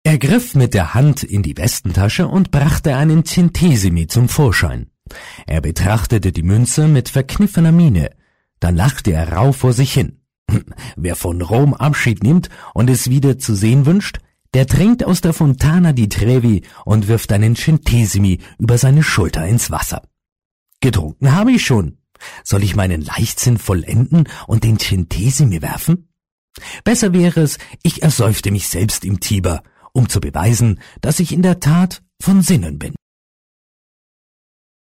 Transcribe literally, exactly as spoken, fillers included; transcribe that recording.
Er griff mit der Hand in die Westentasche und brachte einen Centesimi zum Vorschein. Er betrachtete die Münze mit verkniffener Miene. Dann lachte er rauh vor sich hin. Wer von Rom Abschied nimmt und es wieder zu sehen wünscht, der trinkt aus der Fontana di Trevi und wirft einen Centesimi über seine Schulter ins Wasser. Getrunken habe ich schon. Soll ich meinen Leichtsinn vollenden und den Centesimi werfen? Besser wäre es, ich ersäufte mich selbst im Tiber, um zu beweisen, dass ich in der Tat von Sinnen bin.